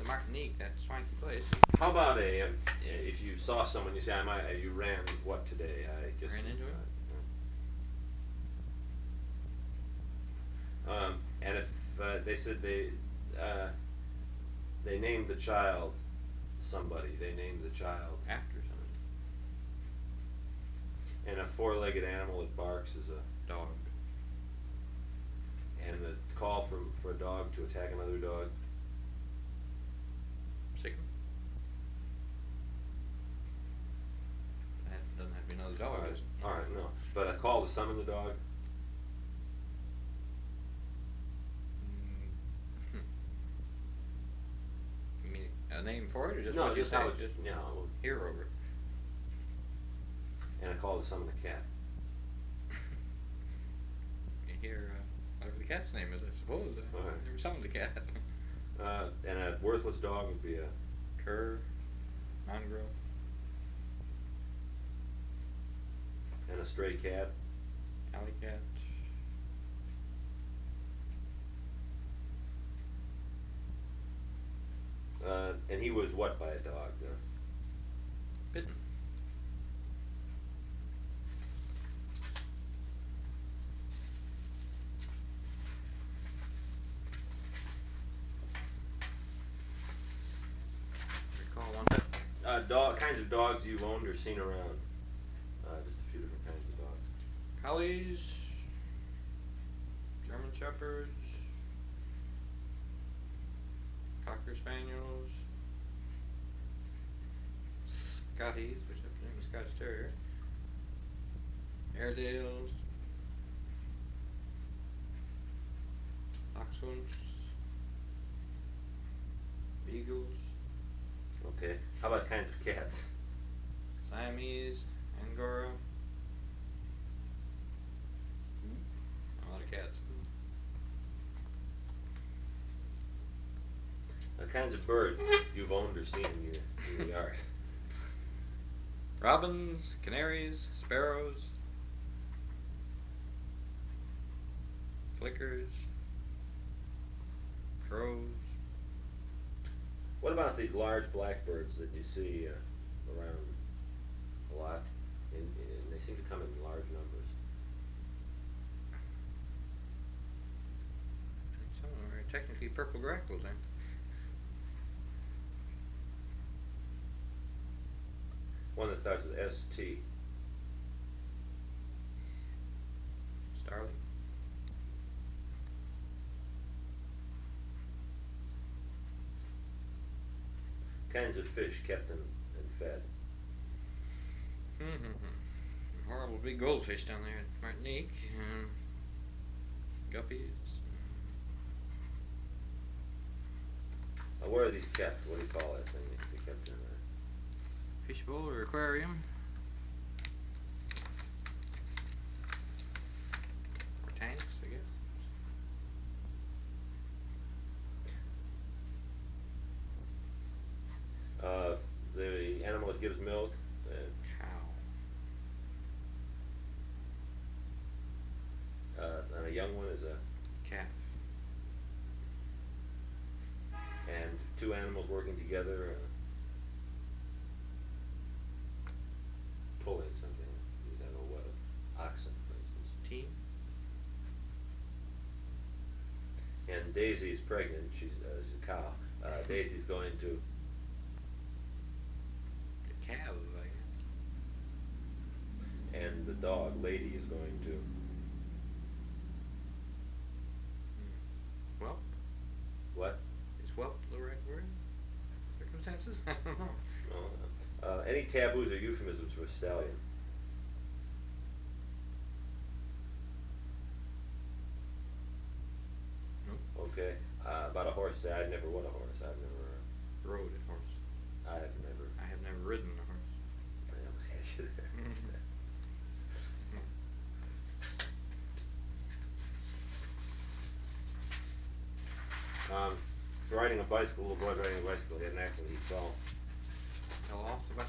Martinique, that swanky place. How about if you saw someone, you say, you ran what today? I guess. Ran into him? And if they said they named the child somebody, they named the child After something. And a four-legged animal that barks is a Dog. And the call for a dog to attack another dog. Sick 'em. That doesn't have to be another dog, does it? Alright, no. But a call to summon the dog. You mean a name for it, or just no, what you just say? how it's Just hear over it. And a call to summon a cat. You hear whatever the cat's name is, I suppose. Alright. Never summoned a cat. And a worthless dog would be a Cur, mongrel. and a stray cat. Alley cat. And he was what by a dog? Bitten. Recall one. Kinds of dogs you've owned or seen around. Just a few different kinds of dogs. Collies, German Shepherds, Cocker Spaniels, Scotties, which I presume is Scotch Terrier, Airedales, Dachshunds, Beagles, Okay. How about kinds of cats? Siamese, Angora. A lot of cats. Kinds of birds you've owned or seen in your yard. Robins, canaries, sparrows, flickers, crows. What about these large blackbirds that you see around a lot? And they seem to come in large numbers. Some of them are technically purple grackles, aren't they? One that starts with ST. Starling. Kinds of fish kept and fed. Horrible big goldfish down there at Martinique. Guppies. Where are these kept? What do you call that thing they kept in there? Fishbowl or aquarium. Or tanks, I guess. The animal that gives milk. Cow. And a young one is a Calf. and two animals working together pulling something. You don't know what, oxen, for instance. Team. And Daisy is pregnant. She's a cow. Daisy's going to The calves, I guess. and the dog, Lady, is going to Well, what? is whelp the right word? Circumstances? I don't know. No, any taboos or euphemisms for a stallion? Nope. Okay. About a horse, say I'd never won a horse. I've never. Rode a horse. I have never. I have never ridden a horse. I almost had you there. Riding a bicycle, a little boy riding a bicycle, he had an accident, he fell. Fell off the bus.